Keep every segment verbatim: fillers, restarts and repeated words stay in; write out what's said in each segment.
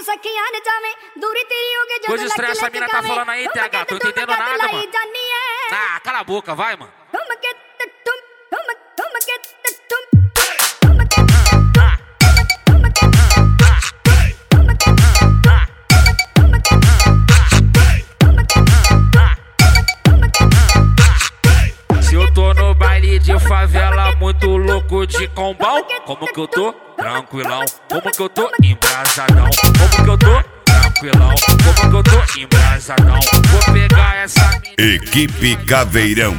Coisa estranha essa mina tá falando aí, T H. Tô entendendo nada, mano. Ah, cala a boca, vai, mano. Se eu tô no baile de favela, muito louco de combão, como que eu tô? Tranquilão. Como que eu tô? Embrasadão. Como que eu tô? Tranquilão. Como que eu tô? Embrasadão. Vou pegar essa mina. Equipe Caveirão.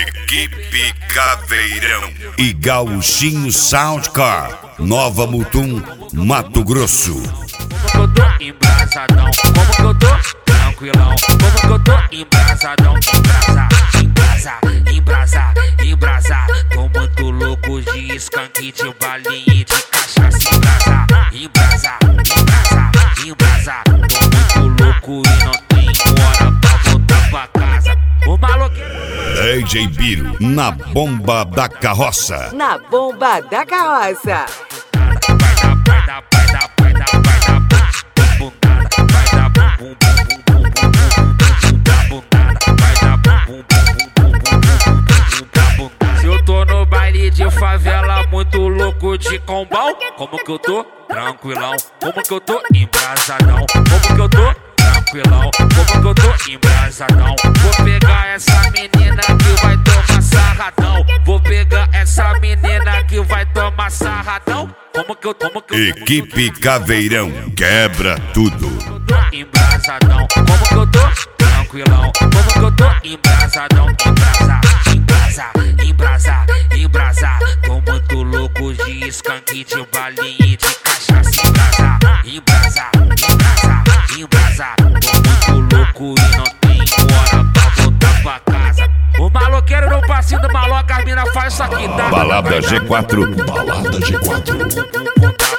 Equipe Caveirão. E Gauchinho Soundcar. Nova Mutum, Mato Grosso. Como que eu tô? Embrasadão. Como que eu tô? Tranquilão. Como que eu tô? Embrasadão. Embrasa, embrasa, embrasa, embrasa. Tô muito louco de skunk, de balinha e de cachaça. Embrasa, embrasa, embrasa, embrasa. Tô muito louco e não tenho hora pra voltar pra casa. O maluco D J Biro, na bomba da carroça. Na bomba da carroça. vai dar, vai dar, vai dar, vai dar, vai dar bum, bundada, vai dar bum, bum, bum, bum, bum, bum, bum, da bundada, vai dar bum, bum, bum, bum, bum, bum, da bundada. Se eu tô no baile de favela, muito louco de combão, como que eu tô? Tranquilão. Como que eu tô? Embrasadão. Como que eu tô? Tranquilão. Como que eu tô? Embrasadão. Vou pegar essa menina que vai tomar sarradão. Vou pegar essa menina que vai tomar sarradão. Como que eu, como que eu Equipe Caveirão, quebra tudo. Embrasadão. Como que eu tô? Tranquilão. Como que eu tô? Embrasadão. Embrasa, embrasa, embrasa, embrasa. Tô muito louco de skunk, de balinha e de cachaça. Embrasa, embrasa, embrasa, embrasa. Tô muito louco e não tenho hora pra voltar pra casa. O maloqueiro no passinho do maloca, as mina faz isso aqui, tá? Balada G quatro. Balada G quatro.